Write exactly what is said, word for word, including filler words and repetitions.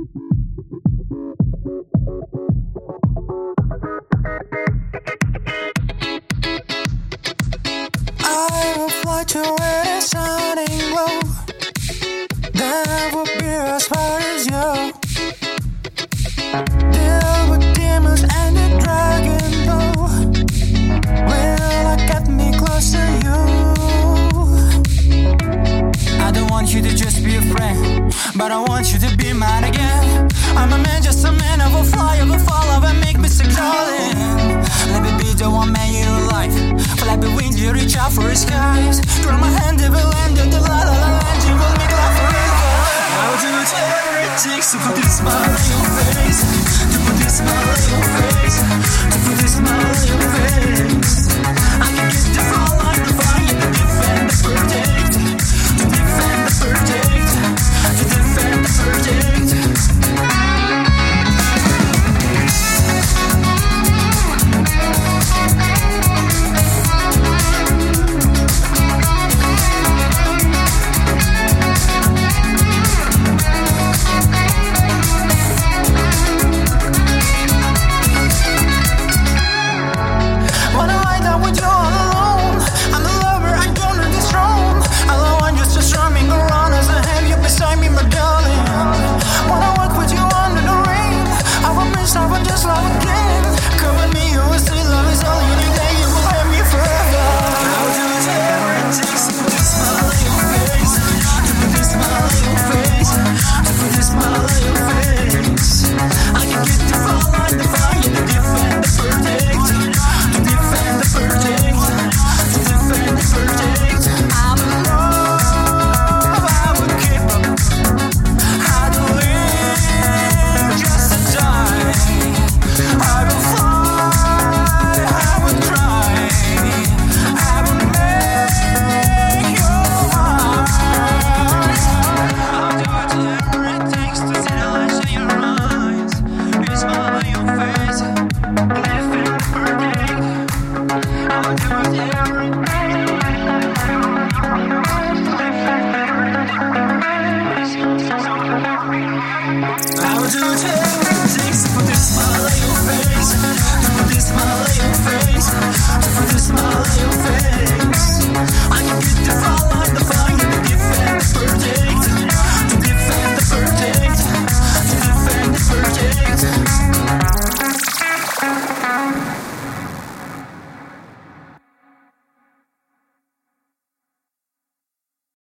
I will fly to where the sun ain't low. That would be as far as you. Deal with demons and the dragon bow. Will I get me close to you? I don't want you to just be a friend, but I want you to be mine again. I'm a man, just a man. I will fly, I will fall, I will make me sick, darling. Let me be the one man in your life. Fly the wings, you reach out for the skies. Draw my hand, it will land in the la la la land. You will make love forever. I'll do whatever it takes to put this smile on your face. To put this smile on your face. To put this smile on your face. I can get the fall like the fire to defend the verdict. To defend the verdict. To defend the verdict. I would do it.